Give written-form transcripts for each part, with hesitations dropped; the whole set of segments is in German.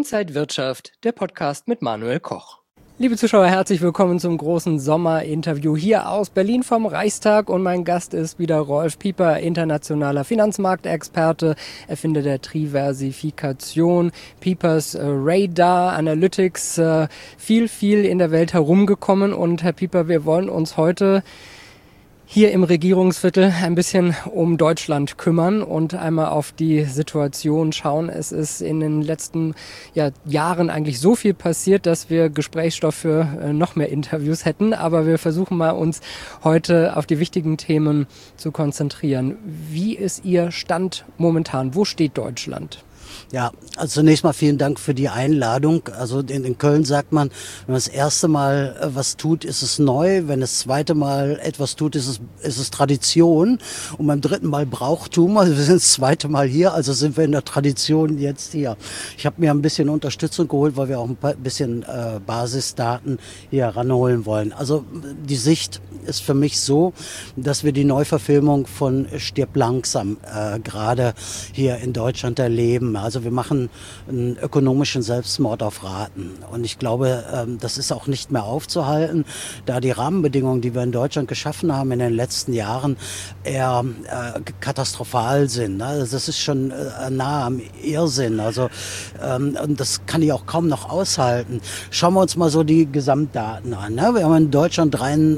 Inside Wirtschaft, der Podcast mit Manuel Koch. Liebe Zuschauer, herzlich willkommen zum großen Sommerinterview hier aus Berlin vom Reichstag. Und mein Gast ist wieder Rolf Pieper, internationaler Finanzmarktexperte, Erfinder der Triversifikation, Piepers Radar Analytics, viel in der Welt herumgekommen. Und Herr Pieper, wir wollen uns heute hier im Regierungsviertel ein bisschen um Deutschland kümmern und einmal auf die Situation schauen. Es ist in den letzten Jahren eigentlich so viel passiert, dass wir Gesprächsstoff für noch mehr Interviews hätten. Aber wir versuchen mal, uns heute auf die wichtigen Themen zu konzentrieren. Wie ist Ihr Stand momentan? Wo steht Deutschland? Ja, also zunächst mal vielen Dank für die Einladung. Also in Köln sagt man, wenn man das erste Mal was tut, ist es neu. Wenn das zweite Mal etwas tut, ist es Tradition. Und beim dritten Mal Brauchtum. Also wir sind das zweite Mal hier, also sind wir in der Tradition jetzt hier. Ich habe mir ein bisschen Unterstützung geholt, weil wir auch ein bisschen Basisdaten hier ranholen wollen. Also die Sicht ist für mich so, dass wir die Neuverfilmung von Stirb langsam gerade hier in Deutschland erleben. Also wir machen einen ökonomischen Selbstmord auf Raten. Und ich glaube, das ist auch nicht mehr aufzuhalten, da die Rahmenbedingungen, die wir in Deutschland geschaffen haben in den letzten Jahren, eher katastrophal sind. Also das ist schon nah am Irrsinn. Also und das kann ich auch kaum noch aushalten. Schauen wir uns mal so die Gesamtdaten an. Ne? Wir haben in Deutschland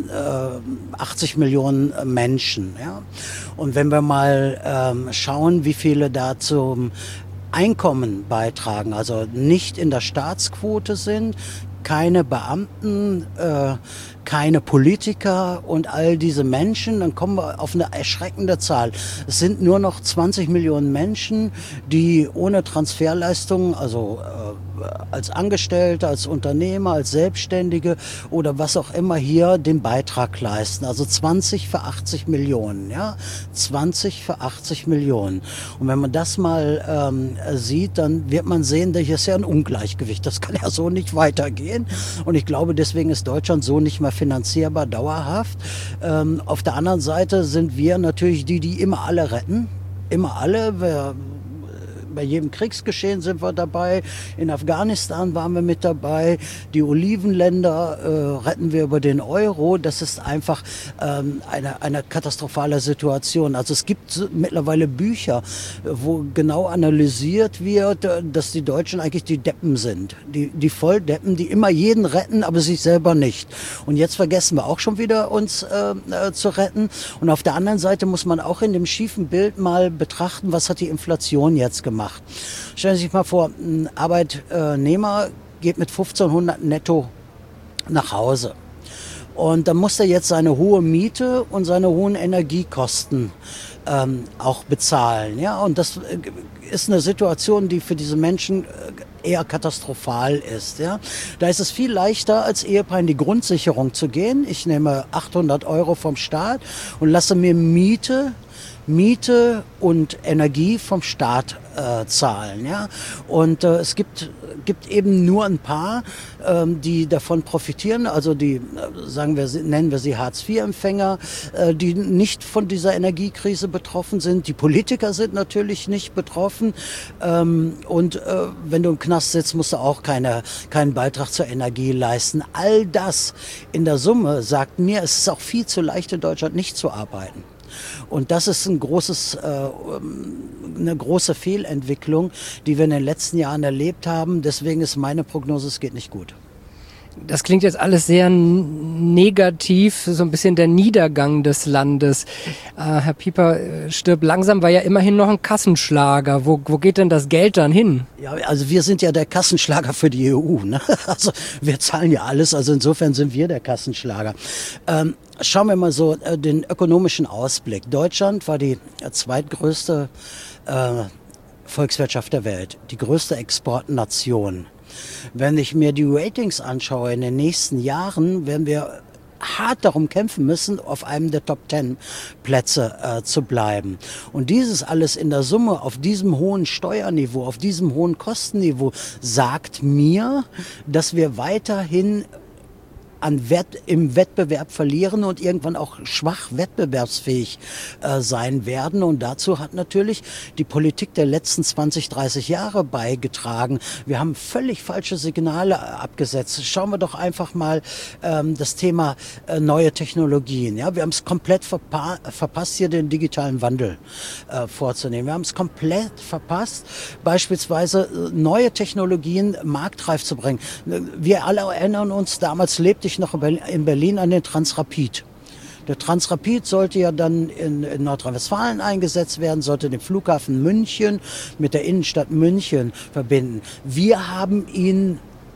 83 Millionen Menschen. Ja? Und wenn wir mal schauen, wie viele da zum Einkommen beitragen, also nicht in der Staatsquote sind, keine Beamten, keine Politiker und all diese Menschen, dann kommen wir auf eine erschreckende Zahl. Es sind nur noch 20 Millionen Menschen, die ohne Transferleistungen, also als Angestellte, als Unternehmer, als Selbstständige oder was auch immer hier den Beitrag leisten. Also 20 für 80 Millionen, ja, 20 für 80 Millionen. Und wenn man das mal sieht, dann wird man sehen, da hier ist ja ein Ungleichgewicht. Das kann ja so nicht weitergehen. Und ich glaube, deswegen ist Deutschland so nicht mehr finanzierbar dauerhaft. Auf der anderen Seite sind wir natürlich die immer alle retten. Immer alle. Bei jedem Kriegsgeschehen sind wir dabei. In Afghanistan waren wir mit dabei. Die Olivenländer retten wir über den Euro. Das ist einfach eine katastrophale Situation. Also es gibt mittlerweile Bücher, wo genau analysiert wird, dass die Deutschen eigentlich die Deppen sind. Die Volldeppen, die immer jeden retten, aber sich selber nicht. Und jetzt vergessen wir auch schon wieder, uns zu retten. Und auf der anderen Seite muss man auch in dem schiefen Bild mal betrachten, was hat die Inflation jetzt gemacht. Stellen Sie sich mal vor, ein Arbeitnehmer geht mit 1.500 netto nach Hause. Und dann muss er jetzt seine hohe Miete und seine hohen Energiekosten auch bezahlen. Ja? Und das ist eine Situation, die für diese Menschen eher katastrophal ist. Ja? Da ist es viel leichter, als Ehepaar in die Grundsicherung zu gehen. Ich nehme 800 € vom Staat und lasse mir Miete und Energie vom Staat zahlen. Ja? Und es gibt eben nur ein paar, die davon profitieren, also die, nennen wir sie Hartz-IV-Empfänger, die nicht von dieser Energiekrise betroffen sind. Die Politiker sind natürlich nicht betroffen. Und wenn du im Knast sitzt, musst du auch keinen Beitrag zur Energie leisten. All das in der Summe sagt mir, es ist auch viel zu leicht in Deutschland nicht zu arbeiten. Und das ist eine große Fehlentwicklung, die wir in den letzten Jahren erlebt haben. Deswegen ist meine Prognose, es geht nicht gut. Das klingt jetzt alles sehr negativ, so ein bisschen der Niedergang des Landes. Herr Pieper, Stirb langsam war ja immerhin noch ein Kassenschlager. Wo geht denn das Geld dann hin? Ja, also wir sind ja der Kassenschlager für die EU. Ne? Also wir zahlen ja alles, also insofern sind wir der Kassenschlager. Schauen wir mal so den ökonomischen Ausblick. Deutschland war die zweitgrößte Volkswirtschaft der Welt, die größte Exportnation. Wenn ich mir die Ratings anschaue in den nächsten Jahren, werden wir hart darum kämpfen müssen, auf einem der Top 10 Plätze zu bleiben. Und dieses alles in der Summe auf diesem hohen Steuerniveau, auf diesem hohen Kostenniveau sagt mir, dass wir weiterhin im Wettbewerb verlieren und irgendwann auch schwach wettbewerbsfähig sein werden. Und dazu hat natürlich die Politik der letzten 20, 30 Jahre beigetragen. Wir haben völlig falsche Signale abgesetzt. Schauen wir doch einfach mal das Thema neue Technologien. Ja, wir haben es komplett verpasst, hier den digitalen Wandel vorzunehmen. Wir haben es komplett verpasst, beispielsweise neue Technologien marktreif zu bringen. Wir alle erinnern uns, damals lebte ich noch in Berlin an den Transrapid. Der Transrapid sollte ja dann in Nordrhein-Westfalen eingesetzt werden, sollte den Flughafen München mit der Innenstadt München verbinden. Wir haben ihn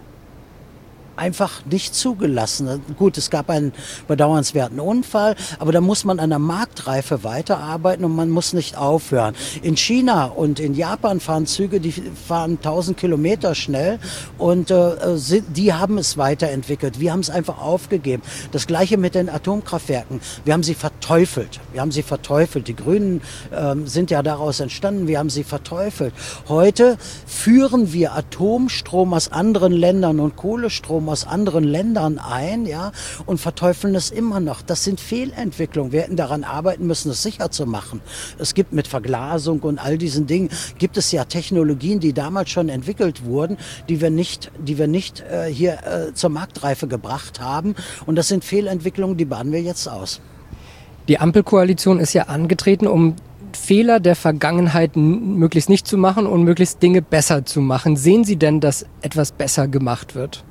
einfach nicht zugelassen. Gut, es gab einen bedauernswerten Unfall, aber da muss man an der Marktreife weiterarbeiten und man muss nicht aufhören. In China und in Japan fahren Züge, die fahren 1000 Kilometer schnell und die haben es weiterentwickelt. Wir haben es einfach aufgegeben. Das Gleiche mit den Atomkraftwerken. Wir haben sie verteufelt. Die Grünen sind ja daraus entstanden. Wir haben sie verteufelt. Heute führen wir Atomstrom aus anderen Ländern und Kohlestrom aus anderen Ländern ein, ja, und verteufeln es immer noch. Das sind Fehlentwicklungen. Wir hätten daran arbeiten müssen, es sicher zu machen. Es gibt mit Verglasung und all diesen Dingen, gibt es ja Technologien, die damals schon entwickelt wurden, die wir nicht hier zur Marktreife gebracht haben. Und das sind Fehlentwicklungen, die baden wir jetzt aus. Die Ampelkoalition ist ja angetreten, um Fehler der Vergangenheit möglichst nicht zu machen und möglichst Dinge besser zu machen. Sehen Sie denn, dass etwas besser gemacht wird?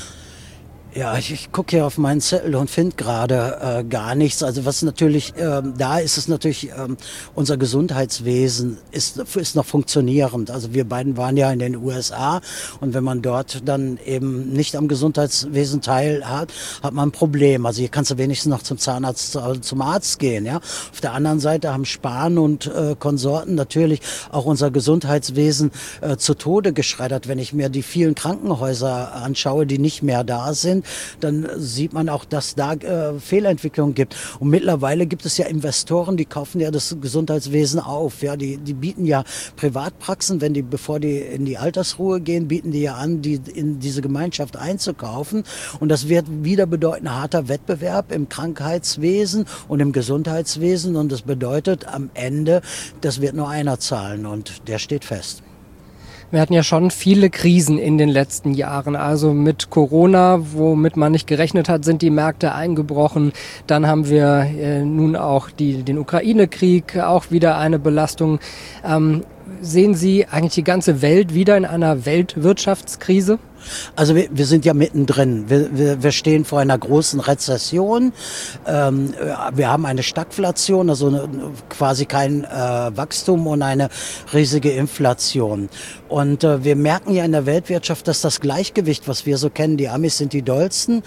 Ja, ich gucke hier auf meinen Zettel und finde gerade gar nichts. Also was natürlich da ist, ist natürlich unser Gesundheitswesen ist noch funktionierend. Also wir beiden waren ja in den USA und wenn man dort dann eben nicht am Gesundheitswesen teilhat, hat man ein Problem. Also hier kannst du wenigstens noch zum Zahnarzt, zum Arzt gehen. Ja. Auf der anderen Seite haben Spahn und Konsorten natürlich auch unser Gesundheitswesen zu Tode geschreddert. Wenn ich mir die vielen Krankenhäuser anschaue, die nicht mehr da sind, dann sieht man auch, dass da Fehlentwicklungen gibt. Und mittlerweile gibt es ja Investoren, die kaufen ja das Gesundheitswesen auf. Ja, die bieten ja Privatpraxen, bevor die in die Altersruhe gehen, bieten die ja an, die in diese Gemeinschaft einzukaufen. Und das wird wieder bedeuten harter Wettbewerb im Krankheitswesen und im Gesundheitswesen. Und das bedeutet am Ende, das wird nur einer zahlen und der steht fest. Wir hatten ja schon viele Krisen in den letzten Jahren. Also mit Corona, womit man nicht gerechnet hat, sind die Märkte eingebrochen. Dann haben wir nun auch den Ukraine-Krieg, auch wieder eine Belastung. Sehen Sie eigentlich die ganze Welt wieder in einer Weltwirtschaftskrise? Also wir sind ja mittendrin. Wir stehen vor einer großen Rezession. Wir haben eine Stagflation, also quasi kein Wachstum und eine riesige Inflation. Und wir merken ja in der Weltwirtschaft, dass das Gleichgewicht, was wir so kennen, die Amis sind die dollsten,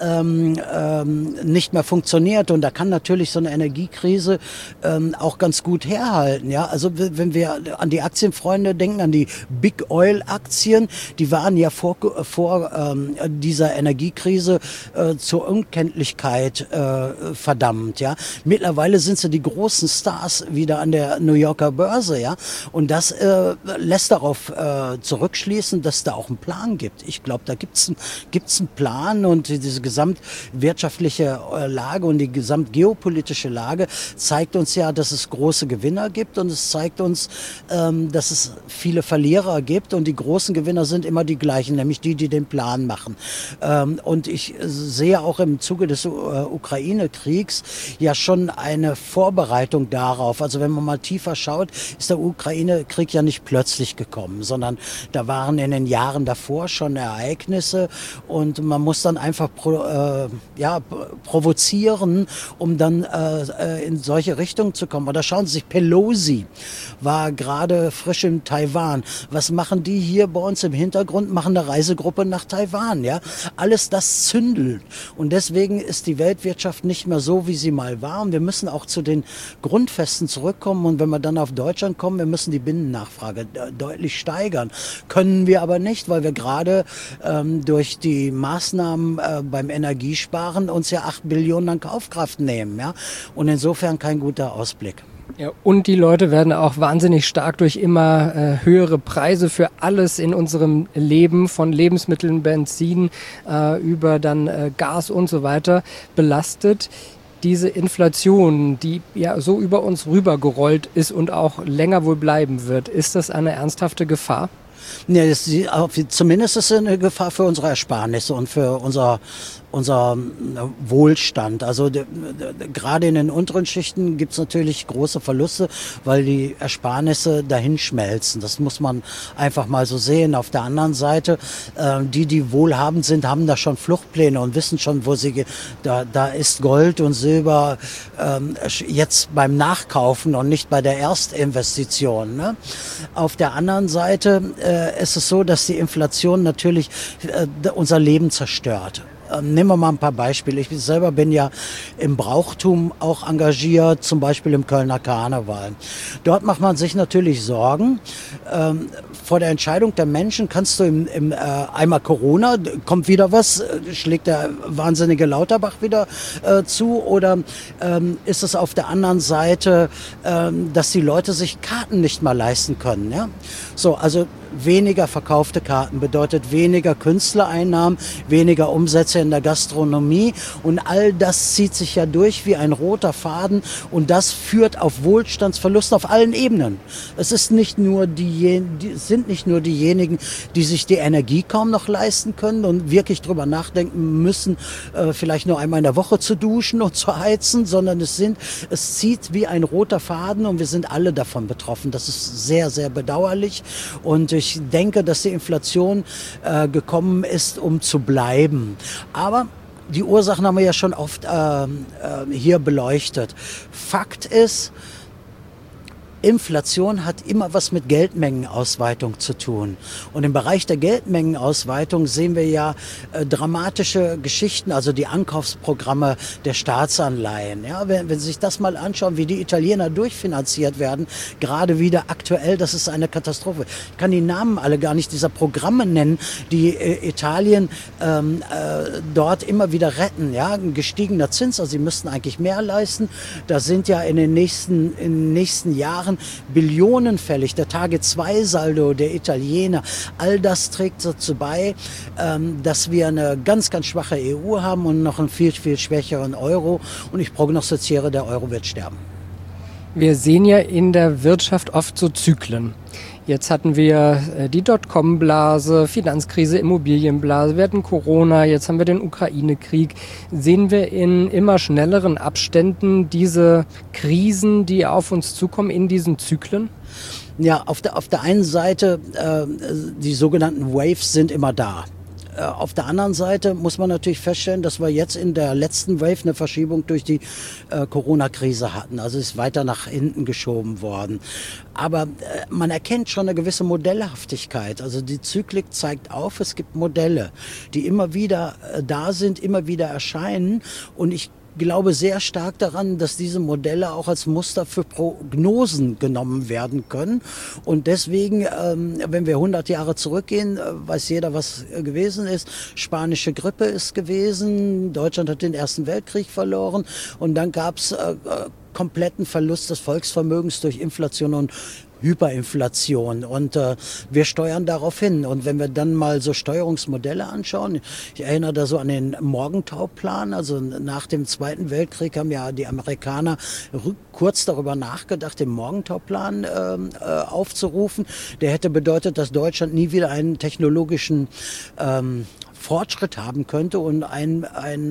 nicht mehr funktioniert. Und da kann natürlich so eine Energiekrise auch ganz gut herhalten. Ja, also wenn wir an die Aktienfreunde denken, an die Big Oil Aktien, die waren ja vor dieser Energiekrise zur Unkenntlichkeit verdammt. Ja, mittlerweile sind sie die großen Stars wieder an der New Yorker Börse. Ja, und das lässt darauf zurückschließen, dass da auch einen Plan gibt. Ich glaube, da gibt's einen Plan und diese gesamtwirtschaftliche Lage und die gesamtgeopolitische Lage zeigt uns ja, dass es große Gewinner gibt und es zeigt uns, dass es viele Verlierer gibt und die großen Gewinner sind immer die gleichen, nämlich die den Plan machen. Und ich sehe auch im Zuge des Ukraine-Kriegs ja schon eine Vorbereitung darauf. Also wenn man mal tiefer schaut, ist der Ukraine-Krieg ja nicht plötzlich gekommen, sondern da waren in den Jahren davor schon Ereignisse und man muss dann einfach provozieren, um dann in solche Richtungen zu kommen. Oder schauen Sie sich, Pelosi war gerade frisch in Taiwan. Was machen die hier bei uns im Hintergrund? Machen eine Reisegruppe nach Taiwan, ja. Alles das zündelt. Und deswegen ist die Weltwirtschaft nicht mehr so, wie sie mal war. Und wir müssen auch zu den Grundfesten zurückkommen. Und wenn wir dann auf Deutschland kommen, wir müssen die Binnennachfrage deutlich steigern. Können wir aber nicht, weil wir gerade durch die Maßnahmen beim Energiesparen uns ja 8 Billionen an Kaufkraft nehmen, ja. Und insofern kein guter Ausblick. Ja, und die Leute werden auch wahnsinnig stark durch immer höhere Preise für alles in unserem Leben, von Lebensmitteln, Benzin über dann Gas und so weiter belastet. Diese Inflation, die ja so über uns rübergerollt ist und auch länger wohl bleiben wird, ist das eine ernsthafte Gefahr? Ja, zumindest ist es eine Gefahr für unsere Ersparnisse und für unser Wohlstand. Also gerade in den unteren Schichten gibt es natürlich große Verluste, weil die Ersparnisse dahin schmelzen. Das muss man einfach mal so sehen. Auf der anderen Seite, die wohlhabend sind, haben da schon Fluchtpläne und wissen schon, wo sie da ist Gold und Silber jetzt beim Nachkaufen und nicht bei der Erstinvestition. Ne? Auf der anderen Seite ist es so, dass die Inflation natürlich unser Leben zerstört. Nehmen wir mal ein paar Beispiele. Ich selber bin ja im Brauchtum auch engagiert, zum Beispiel im Kölner Karneval. Dort macht man sich natürlich Sorgen. Vor der Entscheidung der Menschen kannst du im einmal Corona, kommt wieder was, schlägt der wahnsinnige Lauterbach wieder zu, oder ist es auf der anderen Seite, dass die Leute sich Karten nicht mal leisten können. Ja? So, also weniger verkaufte Karten bedeutet weniger Künstlereinnahmen, weniger Umsätze in der Gastronomie, und all das zieht sich ja durch wie ein roter Faden, und das führt auf Wohlstandsverlust auf allen Ebenen. Es ist nicht nur sind nicht nur diejenigen, die sich die Energie kaum noch leisten können und wirklich drüber nachdenken müssen, vielleicht nur einmal in der Woche zu duschen und zu heizen, sondern es zieht wie ein roter Faden, und wir sind alle davon betroffen. Das ist sehr, sehr bedauerlich, und ich denke, dass die Inflation gekommen ist, um zu bleiben. Aber die Ursachen haben wir ja schon oft hier beleuchtet. Fakt ist, Inflation hat immer was mit Geldmengenausweitung zu tun. Und im Bereich der Geldmengenausweitung sehen wir ja dramatische Geschichten, also die Ankaufsprogramme der Staatsanleihen. Ja, wenn Sie sich das mal anschauen, wie die Italiener durchfinanziert werden, gerade wieder aktuell, das ist eine Katastrophe. Ich kann die Namen alle gar nicht dieser Programme nennen, die Italien dort immer wieder retten. Ja, ein gestiegener Zins, also sie müssten eigentlich mehr leisten. Da sind ja in den nächsten Jahren Billionen fällig. Der Tage-2-Saldo der Italiener, all das trägt dazu bei, dass wir eine ganz, ganz schwache EU haben und noch einen viel, viel schwächeren Euro. Und ich prognostiziere, der Euro wird sterben. Wir sehen ja in der Wirtschaft oft so Zyklen. Jetzt hatten wir die Dotcom-Blase, Finanzkrise, Immobilienblase, wir hatten Corona, jetzt haben wir den Ukraine-Krieg. Sehen wir in immer schnelleren Abständen diese Krisen, die auf uns zukommen, in diesen Zyklen? Ja, auf der einen Seite, die sogenannten Waves sind immer da. Auf der anderen Seite muss man natürlich feststellen, dass wir jetzt in der letzten Wave eine Verschiebung durch die Corona-Krise hatten. Also ist weiter nach hinten geschoben worden. Aber man erkennt schon eine gewisse Modellhaftigkeit. Also die Zyklik zeigt auf, es gibt Modelle, die immer wieder da sind, immer wieder erscheinen. Und ich glaube sehr stark daran, dass diese Modelle auch als Muster für Prognosen genommen werden können. Und deswegen, wenn wir 100 Jahre zurückgehen, weiß jeder, was gewesen ist. Spanische Grippe ist gewesen, Deutschland hat den Ersten Weltkrieg verloren, und dann gab es kompletten Verlust des Volksvermögens durch Inflation und Hyperinflation, und wir steuern darauf hin. Und wenn wir dann mal so Steuerungsmodelle anschauen, ich erinnere da so an den Morgenthau-Plan, also nach dem Zweiten Weltkrieg haben ja die Amerikaner kurz darüber nachgedacht, den Morgenthau-Plan aufzurufen. Der hätte bedeutet, dass Deutschland nie wieder einen technologischen Fortschritt haben könnte und ein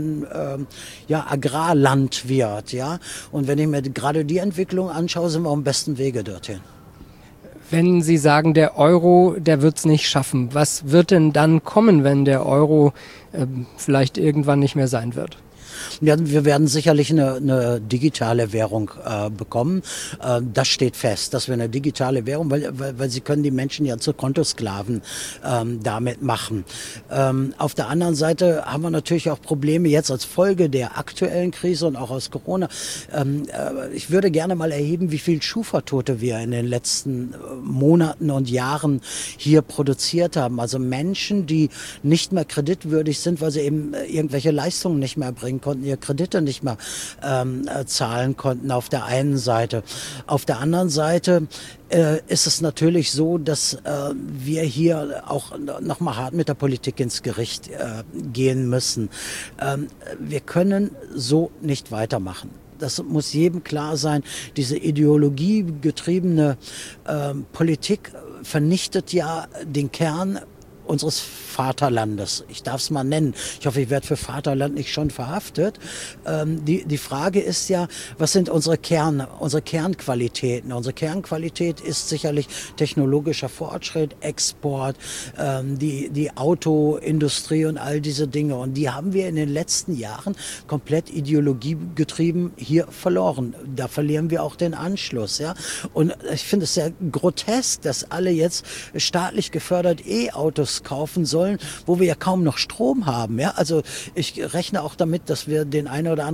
Agrarland wird. Ja? Und wenn ich mir gerade die Entwicklung anschaue, sind wir auf dem besten Wege dorthin. Wenn Sie sagen, der Euro, der wird es nicht schaffen, was wird denn dann kommen, wenn der Euro vielleicht irgendwann nicht mehr sein wird? Ja, wir werden sicherlich eine digitale Währung bekommen. Das steht fest, dass wir eine digitale Währung, weil sie können die Menschen ja zu Kontosklaven damit machen. Auf der anderen Seite haben wir natürlich auch Probleme jetzt als Folge der aktuellen Krise und auch aus Corona. Ich würde gerne mal erheben, wie viel Schufa-Tote wir in den letzten Monaten und Jahren hier produziert haben. Also Menschen, die nicht mehr kreditwürdig sind, weil sie eben irgendwelche Leistungen nicht mehr erbringen konnten ihre Kredite nicht mehr zahlen konnten auf der einen Seite. Auf der anderen Seite ist es natürlich so, dass wir hier auch noch mal hart mit der Politik ins Gericht gehen müssen. Wir können so nicht weitermachen. Das muss jedem klar sein. Diese ideologiegetriebene Politik vernichtet ja den Kern unseres Vaterlandes. Ich darf es mal nennen. Ich hoffe, ich werde für Vaterland nicht schon verhaftet. Die Frage ist ja, was sind unsere Kernqualitäten? Unsere Kernqualität ist sicherlich technologischer Fortschritt, Export, die Autoindustrie und all diese Dinge. Und die haben wir in den letzten Jahren komplett ideologiegetrieben hier verloren. Da verlieren wir auch den Anschluss. Ja? Und ich finde es sehr grotesk, dass alle jetzt staatlich gefördert E-Autos kaufen sollen, wo wir ja kaum noch Strom haben. Ja? Also ich rechne auch damit, dass wir den eine oder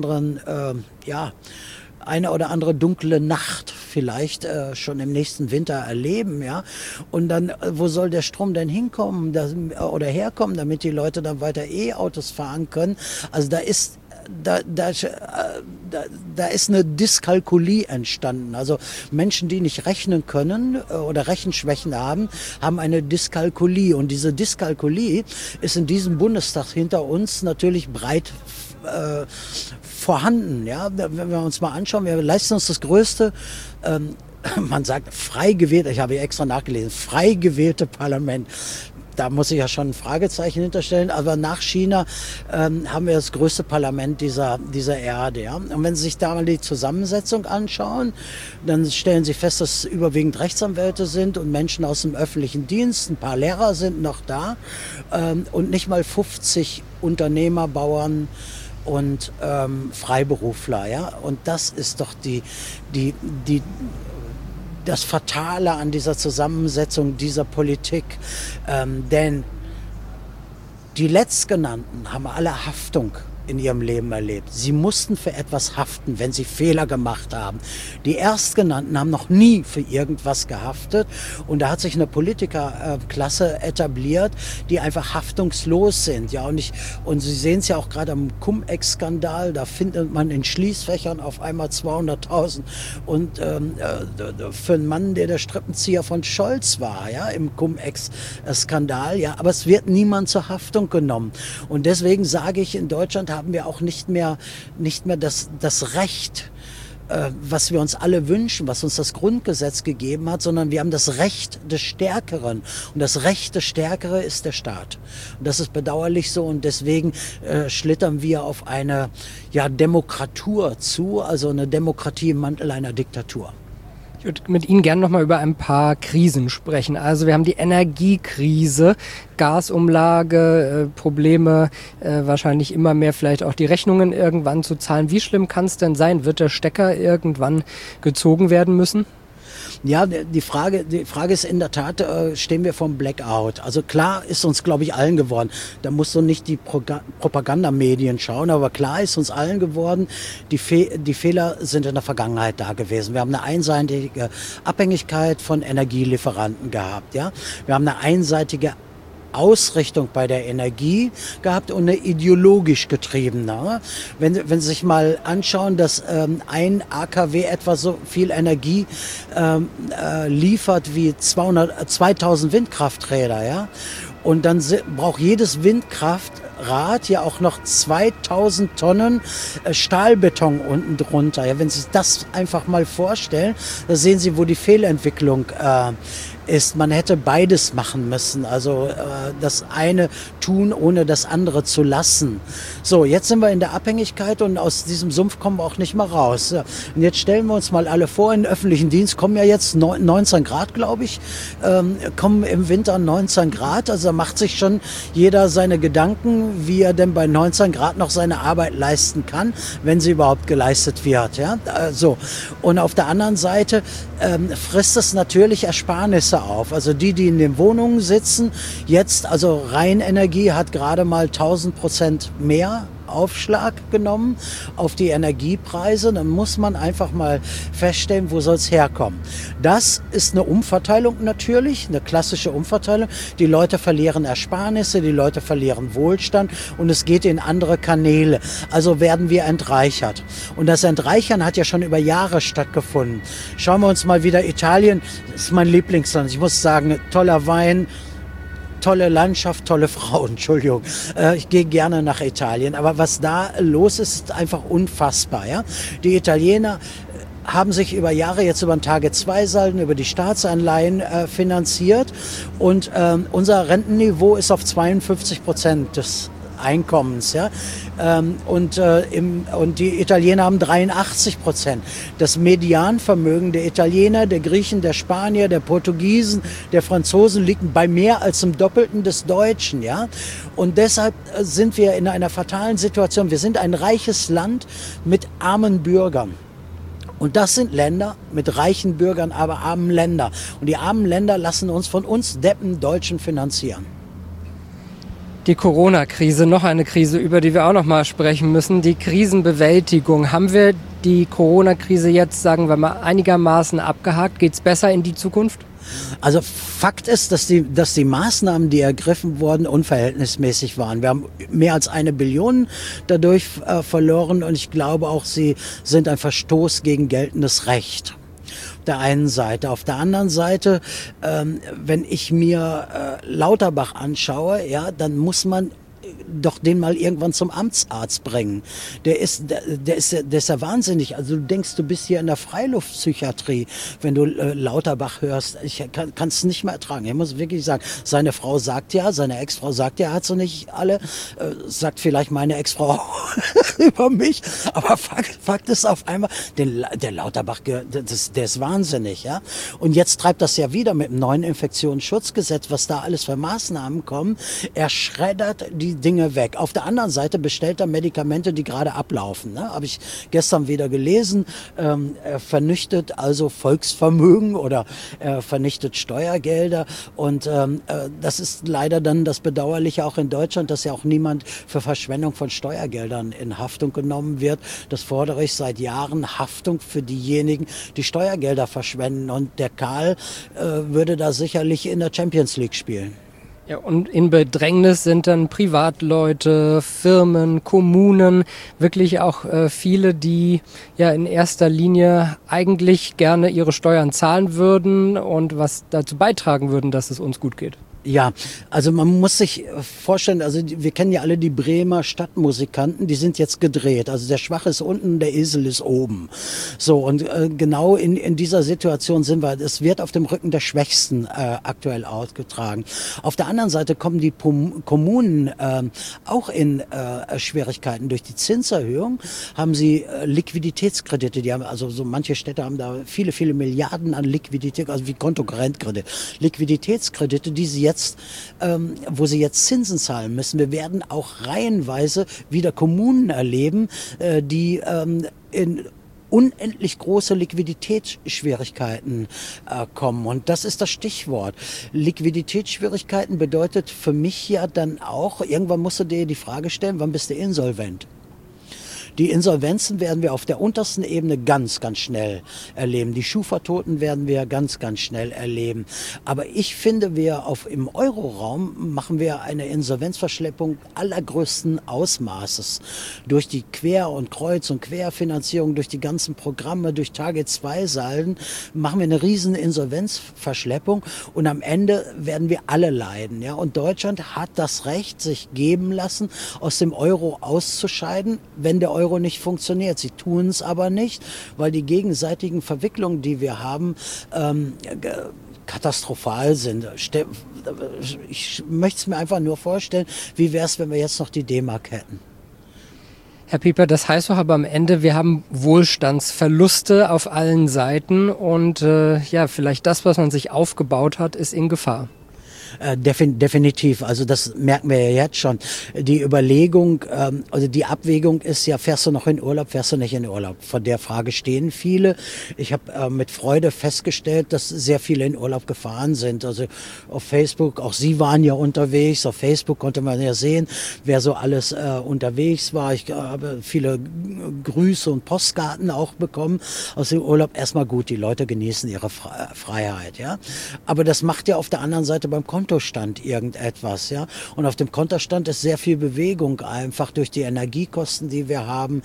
andere dunkle Nacht vielleicht schon im nächsten Winter erleben, ja. Und dann, wo soll der Strom denn hinkommen oder herkommen, damit die Leute dann weiter E-Autos fahren können? Also da ist eine Dyskalkulie entstanden. Also Menschen, die nicht rechnen können oder Rechenschwächen haben eine Dyskalkulie. Und diese Dyskalkulie ist in diesem Bundestag hinter uns natürlich breit vorhanden. Ja? Wenn wir uns mal anschauen, wir leisten uns das größte, man sagt frei gewählte, ich habe hier extra nachgelesen, frei gewählte Parlament. Da muss ich ja schon ein Fragezeichen hinterstellen, aber nach China haben wir das größte Parlament dieser Erde. Ja? Und wenn Sie sich da mal die Zusammensetzung anschauen, dann stellen Sie fest, dass es überwiegend Rechtsanwälte sind und Menschen aus dem öffentlichen Dienst, ein paar Lehrer sind noch da und nicht mal 50 Unternehmer, Bauern und Freiberufler. Ja? Und das ist doch das Fatale an dieser Zusammensetzung dieser Politik. Denn die Letztgenannten haben alle Haftung in ihrem Leben erlebt. Sie mussten für etwas haften, wenn sie Fehler gemacht haben. Die Erstgenannten haben noch nie für irgendwas gehaftet. Und da hat sich eine Politikerklasse etabliert, die einfach haftungslos sind. Ja, und Sie sehen es ja auch gerade am Cum-Ex-Skandal. Da findet man in Schließfächern auf einmal 200.000. Und für einen Mann, der Strippenzieher von Scholz war, ja, im Cum-Ex-Skandal. Ja, aber es wird niemand zur Haftung genommen. Und deswegen sage ich, in Deutschland haben wir auch nicht mehr das Recht, was wir uns alle wünschen, was uns das Grundgesetz gegeben hat, sondern wir haben das Recht des Stärkeren. Und das Recht des Stärkeren ist der Staat. Und das ist bedauerlich so und deswegen schlittern wir auf eine Demokratur zu, also eine Demokratie im Mantel einer Diktatur. Ich würde mit Ihnen gerne noch mal über ein paar Krisen sprechen. Also wir haben die Energiekrise, Gasumlage, Probleme, wahrscheinlich immer mehr vielleicht auch die Rechnungen irgendwann zu zahlen. Wie schlimm kann es denn sein? Wird der Stecker irgendwann gezogen werden müssen? Ja, die Frage ist in der Tat, stehen wir vorm Blackout. Also klar ist uns, glaube ich, allen geworden. Da musst du nicht die Propagandamedien schauen, aber klar ist uns allen geworden, die Fehler sind in der Vergangenheit da gewesen. Wir haben eine einseitige Abhängigkeit von Energielieferanten gehabt. Ja? Wir haben eine einseitige Ausrichtung bei der Energie gehabt und eine ideologisch getriebene. Wenn Sie sich mal anschauen, dass ein AKW etwa so viel Energie liefert wie 2000 Windkrafträder, ja, und dann braucht jedes Windkraftrad ja auch noch 2000 Tonnen Stahlbeton unten drunter. Ja, wenn Sie sich das einfach mal vorstellen, da sehen Sie, wo die Fehlentwicklung ist. Man hätte beides machen müssen, also das eine tun, ohne das andere zu lassen. So, jetzt sind wir in der Abhängigkeit und aus diesem Sumpf kommen wir auch nicht mehr raus. Und jetzt stellen wir uns mal alle vor, in den öffentlichen Dienst kommen ja jetzt 19 Grad, glaube ich, kommen im Winter 19 Grad, also da macht sich schon jeder seine Gedanken, wie er denn bei 19 Grad noch seine Arbeit leisten kann, wenn sie überhaupt geleistet wird. Ja? So. Und auf der anderen Seite frisst es natürlich Ersparnisse auf. Also die in den Wohnungen sitzen, jetzt, also Rheinenergie hat gerade mal 1000% mehr Aufschlag genommen auf die Energiepreise. Dann muss man einfach mal feststellen, wo soll es herkommen. Das ist eine Umverteilung natürlich, eine klassische Umverteilung. Die Leute verlieren Ersparnisse, die Leute verlieren Wohlstand und es geht in andere Kanäle. Also werden wir entreichert. Und das Entreichern hat ja schon über Jahre stattgefunden. Schauen wir uns mal wieder Italien, das ist mein Lieblingsland. Ich muss sagen, toller Wein, tolle Landschaft, tolle Frauen, Entschuldigung. Ich gehe gerne nach Italien, aber was da los ist, ist einfach unfassbar. Ja? Die Italiener haben sich über Jahre jetzt über den Tage-2-Salden, über die Staatsanleihen finanziert und unser Rentenniveau ist auf 52% des Einkommens, ja. Und die Italiener haben 83%. Das Medianvermögen der Italiener, der Griechen, der Spanier, der Portugiesen, der Franzosen liegt bei mehr als dem Doppelten des Deutschen, ja. Und deshalb sind wir in einer fatalen Situation. Wir sind ein reiches Land mit armen Bürgern. Und das sind Länder mit reichen Bürgern, aber armen Länder. Und die armen Länder lassen uns von uns Deppen Deutschen finanzieren. Die Corona-Krise, noch eine Krise, über die wir auch noch mal sprechen müssen, die Krisenbewältigung. Haben wir die Corona-Krise jetzt, sagen wir mal, einigermaßen abgehakt? Geht's besser in die Zukunft? Also Fakt ist, dass die Maßnahmen, die ergriffen wurden, unverhältnismäßig waren. Wir haben mehr als 1 Billion dadurch verloren und ich glaube auch, sie sind ein Verstoß gegen geltendes Recht. Der einen Seite. Auf der anderen Seite, wenn ich mir Lauterbach anschaue, ja, dann muss man doch den mal irgendwann zum Amtsarzt bringen. Der ist ja wahnsinnig. Also du denkst, du bist hier in der Freiluftpsychiatrie, wenn du Lauterbach hörst. Ich kann es nicht mehr ertragen. Ich muss wirklich sagen, seine Frau sagt ja, seine Ex-Frau sagt ja, hat sie nicht alle, sagt vielleicht meine Ex-Frau auch über mich. Aber Fakt ist auf einmal, der Lauterbach, der ist wahnsinnig, ja. Und jetzt treibt das ja wieder mit dem neuen Infektionsschutzgesetz, was da alles für Maßnahmen kommen. Er schreddert die Dinge weg. Auf der anderen Seite bestellt er Medikamente, die gerade ablaufen. Ne? Habe ich gestern wieder gelesen. Er vernichtet also Volksvermögen oder vernichtet Steuergelder. Und das ist leider dann das Bedauerliche auch in Deutschland, dass ja auch niemand für Verschwendung von Steuergeldern in Haftung genommen wird. Das fordere ich seit Jahren, Haftung für diejenigen, die Steuergelder verschwenden. Und der Karl würde da sicherlich in der Champions League spielen. Ja, und in Bedrängnis sind dann Privatleute, Firmen, Kommunen, wirklich auch viele, die ja in erster Linie eigentlich gerne ihre Steuern zahlen würden und was dazu beitragen würden, dass es uns gut geht. Ja, also man muss sich vorstellen, also wir kennen ja alle die Bremer Stadtmusikanten, die sind jetzt gedreht. Also der Schwache ist unten, der Esel ist oben. So, und genau in dieser Situation sind wir. Es wird auf dem Rücken der Schwächsten aktuell ausgetragen. Auf der anderen Seite kommen die Kommunen auch in Schwierigkeiten. Durch die Zinserhöhung haben sie Liquiditätskredite. Die haben, also so manche Städte haben da viele, viele Milliarden an Liquidität, also wie Kontokorrentkredite. Liquiditätskredite, die sie jetzt, wo sie jetzt Zinsen zahlen müssen. Wir werden auch reihenweise wieder Kommunen erleben, die in unendlich große Liquiditätsschwierigkeiten kommen. Und das ist das Stichwort. Liquiditätsschwierigkeiten bedeutet für mich ja dann auch, irgendwann musst du dir die Frage stellen, wann bist du insolvent? Die Insolvenzen werden wir auf der untersten Ebene ganz, ganz schnell erleben. Die Schufa-Toten werden wir ganz, ganz schnell erleben. Aber ich finde, im Euroraum machen wir eine Insolvenzverschleppung allergrößten Ausmaßes. Durch die Quer- und Kreuz- und Querfinanzierung, durch die ganzen Programme, durch Tage-2-Salden machen wir eine riesen Insolvenzverschleppung und am Ende werden wir alle leiden. Ja? Und Deutschland hat das Recht, sich geben lassen, aus dem Euro auszuscheiden, wenn der Euro nicht funktioniert. Sie tun es aber nicht, weil die gegenseitigen Verwicklungen, die wir haben, katastrophal sind. Ich möchte es mir einfach nur vorstellen, wie wäre es, wenn wir jetzt noch die D-Mark hätten. Herr Pieper, das heißt doch aber am Ende, wir haben Wohlstandsverluste auf allen Seiten und ja, vielleicht das, was man sich aufgebaut hat, ist in Gefahr. Definitiv, also das merken wir ja jetzt schon. Die Überlegung, also die Abwägung ist ja, fährst du noch in Urlaub, fährst du nicht in Urlaub? Von der Frage stehen viele. Ich habe mit Freude festgestellt, dass sehr viele in Urlaub gefahren sind. Also auf Facebook, auch Sie waren ja unterwegs, auf Facebook konnte man ja sehen, wer so alles unterwegs war. Ich habe viele Grüße und Postkarten auch bekommen aus dem Urlaub. Erstmal gut, die Leute genießen ihre Freiheit, ja. Aber das macht ja auf der anderen Seite beim Kontostand irgendetwas, ja. Und auf dem Kontostand ist sehr viel Bewegung, einfach durch die Energiekosten, die wir haben,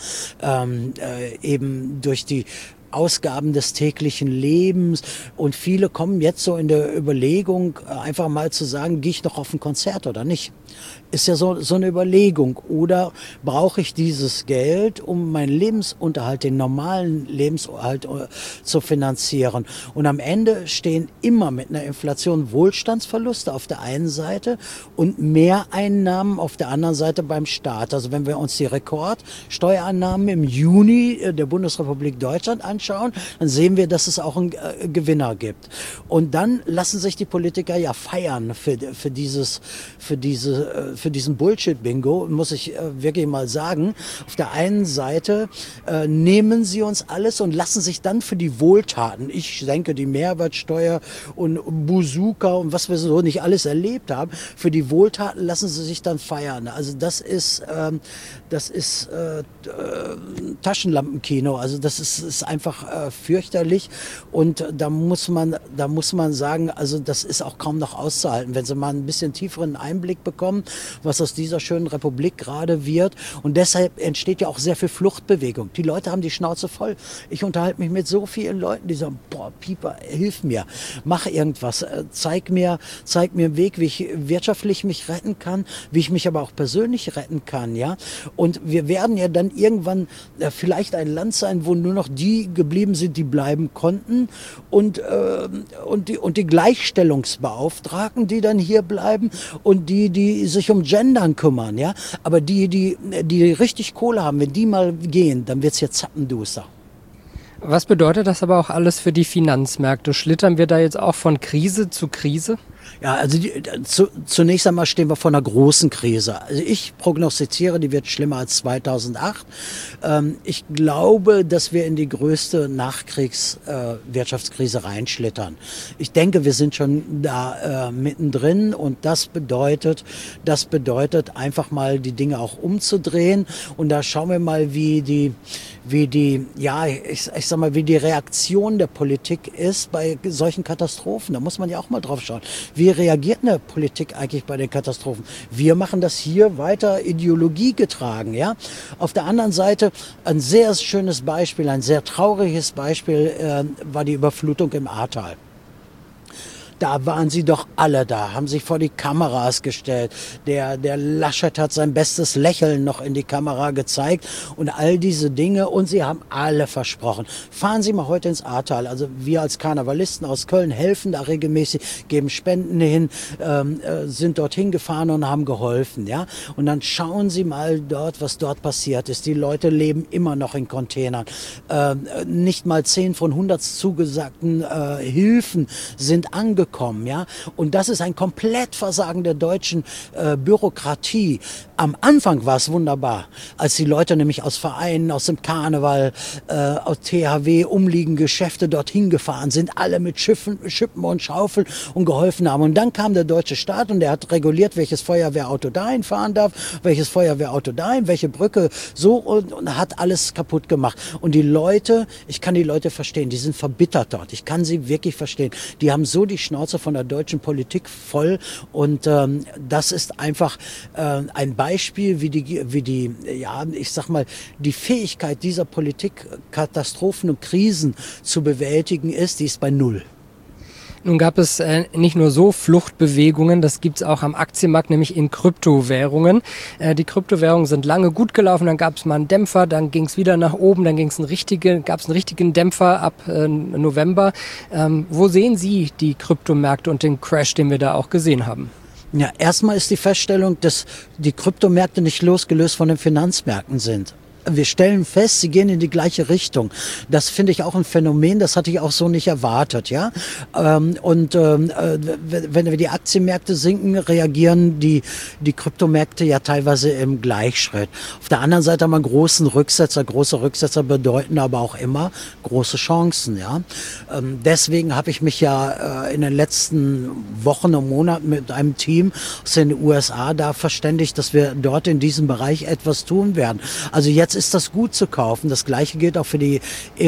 eben durch die Ausgaben des täglichen Lebens, und viele kommen jetzt so in der Überlegung, einfach mal zu sagen, gehe ich noch auf ein Konzert oder nicht? Ist ja so eine Überlegung. Oder brauche ich dieses Geld, um meinen Lebensunterhalt, den normalen Lebensunterhalt zu finanzieren? Und am Ende stehen immer mit einer Inflation Wohlstandsverluste auf der einen Seite und Mehreinnahmen auf der anderen Seite beim Staat. Also wenn wir uns die Rekordsteuereinnahmen im Juni der Bundesrepublik Deutschland anschauen, dann sehen wir, dass es auch einen Gewinner gibt. Und dann lassen sich die Politiker ja feiern für diesen Bullshit-Bingo, muss ich wirklich mal sagen. Auf der einen Seite nehmen sie uns alles und lassen sich dann für die Wohltaten, ich denke die Mehrwertsteuer und Bazooka und was wir so nicht alles erlebt haben, für die Wohltaten lassen sie sich dann feiern. Also das ist Taschenlampenkino. Also das ist einfach fürchterlich, und da muss man sagen, also das ist auch kaum noch auszuhalten, wenn Sie mal ein bisschen tieferen Einblick bekommen, was aus dieser schönen Republik gerade wird. Und deshalb entsteht ja auch sehr viel Fluchtbewegung. Die Leute haben die Schnauze voll. Ich unterhalte mich mit so vielen Leuten, die sagen, boah, Pieper, hilf mir, mach irgendwas, zeig mir einen Weg, wie ich wirtschaftlich mich retten kann, wie ich mich aber auch persönlich retten kann, ja. Und wir werden ja dann irgendwann vielleicht ein Land sein, wo nur noch die geblieben sind, die bleiben konnten, und die Gleichstellungsbeauftragten, die dann hier bleiben, und die sich um Gendern kümmern, ja. Aber die richtig Kohle haben, wenn die mal gehen, dann wird's jetzt zappenduster. Was bedeutet das aber auch alles für die Finanzmärkte? Schlittern wir da jetzt auch von Krise zu Krise? Ja, also zunächst einmal stehen wir vor einer großen Krise. Also ich prognostiziere, die wird schlimmer als 2008. Ich glaube, dass wir in die größte Nachkriegswirtschaftskrise reinschlittern. Ich denke, wir sind schon da mittendrin, und das bedeutet einfach mal die Dinge auch umzudrehen. Und da schauen wir mal, wie die Reaktion der Politik ist bei solchen Katastrophen. Da muss man ja auch mal drauf schauen. Wie reagiert eine Politik eigentlich bei den Katastrophen? Wir machen das hier weiter Ideologie getragen, ja. Auf der anderen Seite ein sehr schönes Beispiel, ein sehr trauriges Beispiel war die Überflutung im Ahrtal. Da waren sie doch alle da, haben sich vor die Kameras gestellt. Der Laschet hat sein bestes Lächeln noch in die Kamera gezeigt und all diese Dinge. Und sie haben alle versprochen. Fahren Sie mal heute ins Ahrtal. Also wir als Karnevalisten aus Köln helfen da regelmäßig, geben Spenden hin, sind dorthin gefahren und haben geholfen. Ja? Und dann schauen Sie mal dort, was dort passiert ist. Die Leute leben immer noch in Containern. Nicht mal 10 von 100 zugesagten Hilfen sind angekommen. Ja? Und das ist ein Komplettversagen der deutschen Bürokratie. Am Anfang war es wunderbar, als die Leute nämlich aus Vereinen, aus dem Karneval, aus THW, umliegenden Geschäfte dorthin gefahren sind, alle mit Schippen und Schaufeln und geholfen haben. Und dann kam der deutsche Staat und der hat reguliert, welches Feuerwehrauto dahin fahren darf, welches Feuerwehrauto dahin, welche Brücke so, und hat alles kaputt gemacht. Und die Leute, ich kann die Leute verstehen, die sind verbittert dort. Ich kann sie wirklich verstehen. Die haben so die Schnauze von der deutschen Politik voll, und das ist einfach ein Beispiel, wie die Fähigkeit dieser Politik, Katastrophen und Krisen zu bewältigen ist, die ist bei null. Nun gab es nicht nur so Fluchtbewegungen, das gibt's auch am Aktienmarkt, nämlich in Kryptowährungen. Die Kryptowährungen sind lange gut gelaufen, dann gab es mal einen Dämpfer, dann ging es wieder nach oben, dann gab's einen richtigen Dämpfer ab November. Wo sehen Sie die Kryptomärkte und den Crash, den wir da auch gesehen haben? Ja, erstmal ist die Feststellung, dass die Kryptomärkte nicht losgelöst von den Finanzmärkten sind. wir stellen fest, sie gehen in die gleiche Richtung. Das finde ich auch ein Phänomen, das hatte ich auch so nicht erwartet, ja. Wenn wir die Aktienmärkte sinken, reagieren die Kryptomärkte ja teilweise im Gleichschritt. Auf der anderen Seite haben wir große Rücksetzer bedeuten aber auch immer große Chancen, ja. Deswegen habe ich mich ja in den letzten Wochen und Monaten mit einem Team aus den USA da verständigt, dass wir dort in diesem Bereich etwas tun werden. Also jetzt ist das gut zu kaufen. Das Gleiche gilt auch für die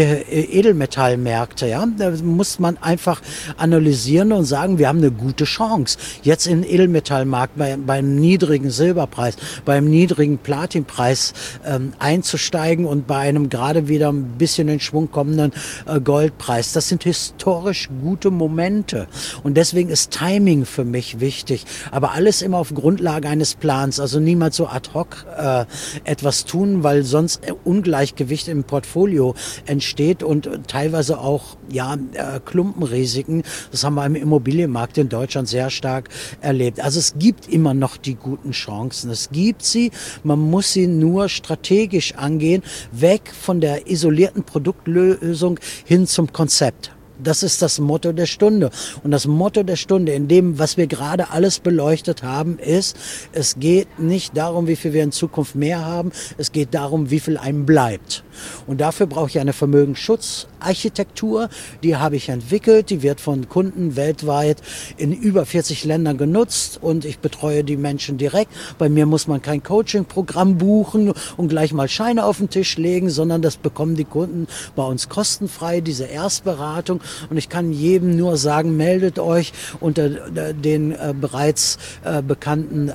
Edelmetallmärkte, ja. Da muss man einfach analysieren und sagen, wir haben eine gute Chance. Jetzt in den Edelmetallmarkt beim niedrigen Silberpreis, beim niedrigen Platinpreis einzusteigen und bei einem gerade wieder ein bisschen in Schwung kommenden Goldpreis. Das sind historisch gute Momente. Und deswegen ist Timing für mich wichtig. Aber alles immer auf Grundlage eines Plans. Also niemals so ad hoc etwas tun, weil sonst Ungleichgewicht im Portfolio entsteht und teilweise auch Klumpenrisiken. Das haben wir im Immobilienmarkt in Deutschland sehr stark erlebt. Also es gibt immer noch die guten Chancen. Es gibt sie. Man muss sie nur strategisch angehen, weg von der isolierten Produktlösung hin zum Konzept. Das ist das Motto der Stunde. Und das Motto der Stunde in dem, was wir gerade alles beleuchtet haben, ist, es geht nicht darum, wie viel wir in Zukunft mehr haben. Es geht darum, wie viel einem bleibt. Und dafür brauche ich eine Vermögensschutzarchitektur. Die habe ich entwickelt. Die wird von Kunden weltweit in über 40 Ländern genutzt. Und ich betreue die Menschen direkt. Bei mir muss man kein Coaching-Programm buchen und gleich mal Scheine auf den Tisch legen, sondern das bekommen die Kunden bei uns kostenfrei, diese Erstberatung. Und ich kann jedem nur sagen, meldet euch unter den bereits bekannten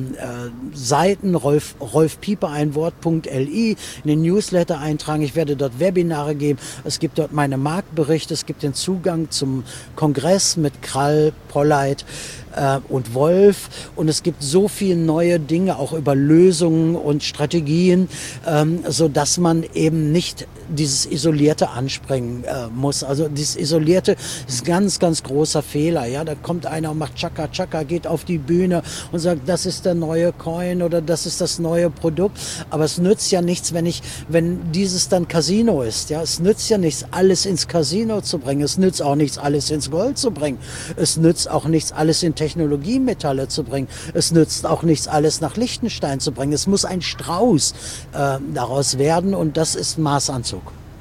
Seiten, Rolf Pieper, ein Wort.li, in den Newsletter eintragen. Ich werde dort Webinare geben. Es gibt dort meine Marktberichte. Es gibt den Zugang zum Kongress mit Krall, Polleit und Wolf. Und es gibt so viele neue Dinge, auch über Lösungen und Strategien, so dass man eben nicht dieses Isolierte anspringen muss. Also dieses Isolierte ist ein ganz, ganz großer Fehler. Ja, da kommt einer und macht Chaka Chaka, geht auf die Bühne und sagt, das ist der neue Coin oder das ist das neue Produkt. Aber es nützt ja nichts, wenn dieses dann Casino ist. Ja, es nützt ja nichts, alles ins Casino zu bringen. Es nützt auch nichts, alles ins Gold zu bringen. Es nützt auch nichts, alles in Technologiemetalle zu bringen. Es nützt auch nichts, alles nach Liechtenstein zu bringen. Es muss ein Strauß daraus werden und das ist Maßanzug.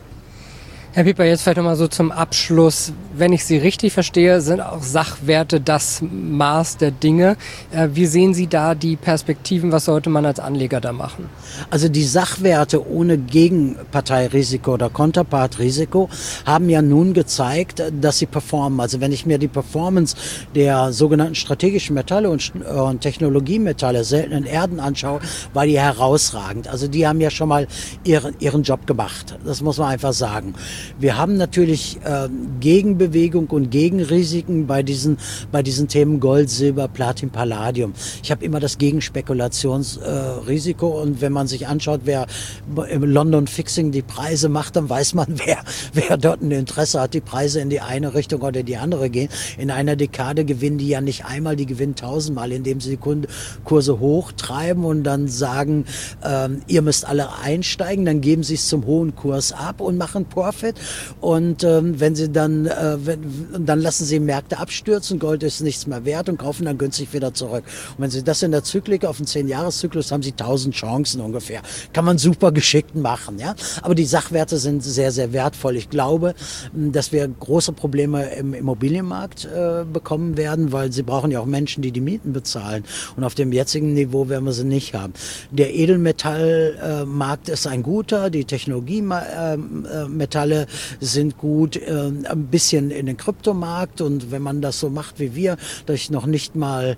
Herr Pieper, jetzt vielleicht nochmal so zum Abschluss. Wenn ich Sie richtig verstehe, sind auch Sachwerte das Maß der Dinge. Wie sehen Sie da die Perspektiven? Was sollte man als Anleger da machen? Also die Sachwerte ohne Gegenparteirisiko oder Konterpartrisiko haben ja nun gezeigt, dass sie performen. Also wenn ich mir die Performance der sogenannten strategischen Metalle und Technologiemetalle, seltenen Erden anschaue, war die herausragend. Also die haben ja schon mal ihren Job gemacht. Das muss man einfach sagen. Wir haben natürlich Gegenbewegung und Gegenrisiken bei diesen Themen Gold, Silber, Platin, Palladium. Ich habe immer das Gegenspekulationsrisiko und wenn man sich anschaut, wer im London Fixing die Preise macht, dann weiß man, wer dort ein Interesse hat, die Preise in die eine Richtung oder die andere gehen. In einer Dekade gewinnen die ja nicht einmal, die gewinnen 1000-mal, indem sie die Kurse hochtreiben und dann sagen, ihr müsst alle einsteigen, dann geben sie es zum hohen Kurs ab und machen Profit. Und wenn sie dann lassen sie Märkte abstürzen, Gold ist nichts mehr wert und kaufen dann günstig wieder zurück. Und wenn sie das in der Zyklik auf einen 10-Jahres-Zyklus haben sie 1000 Chancen ungefähr. Kann man super geschickt machen, ja. Aber die Sachwerte sind sehr, sehr wertvoll. Ich glaube, dass wir große Probleme im Immobilienmarkt bekommen werden, weil sie brauchen ja auch Menschen, die Mieten bezahlen. Und auf dem jetzigen Niveau werden wir sie nicht haben. Der Edelmetallmarkt ist ein guter, die Technologiemetalle sind gut, ein bisschen in den Kryptomarkt und wenn man das so macht wie wir, dass ich noch nicht mal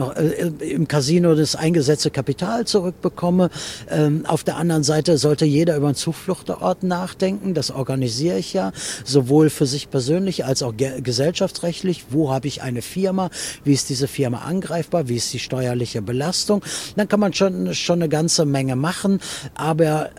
im Casino das eingesetzte Kapital zurückbekomme. Auf der anderen Seite sollte jeder über einen Zufluchtsort nachdenken, das organisiere ich ja, sowohl für sich persönlich als auch gesellschaftsrechtlich. Wo habe ich eine Firma? Wie ist diese Firma angreifbar? Wie ist die steuerliche Belastung? Dann kann man schon eine ganze Menge machen, aber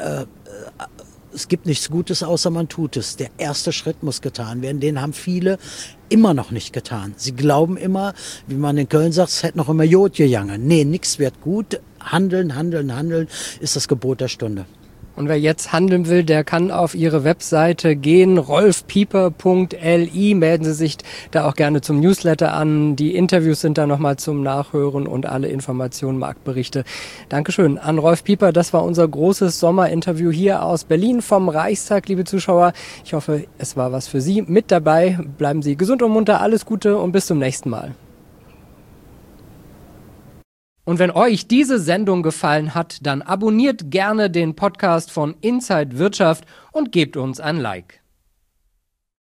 es gibt nichts Gutes, außer man tut es. Der erste Schritt muss getan werden. Den haben viele immer noch nicht getan. Sie glauben immer, wie man in Köln sagt, es hätte noch immer Jod gegangen. Nee, nichts wird gut. Handeln, handeln, handeln ist das Gebot der Stunde. Und wer jetzt handeln will, der kann auf Ihre Webseite gehen, rolfpieper.li. Melden Sie sich da auch gerne zum Newsletter an. Die Interviews sind da nochmal zum Nachhören und alle Informationen, Marktberichte. Dankeschön an Rolf Pieper. Das war unser großes Sommerinterview hier aus Berlin vom Reichstag, liebe Zuschauer. Ich hoffe, es war was für Sie mit dabei. Bleiben Sie gesund und munter, alles Gute und bis zum nächsten Mal. Und wenn euch diese Sendung gefallen hat, dann abonniert gerne den Podcast von Inside Wirtschaft und gebt uns ein Like.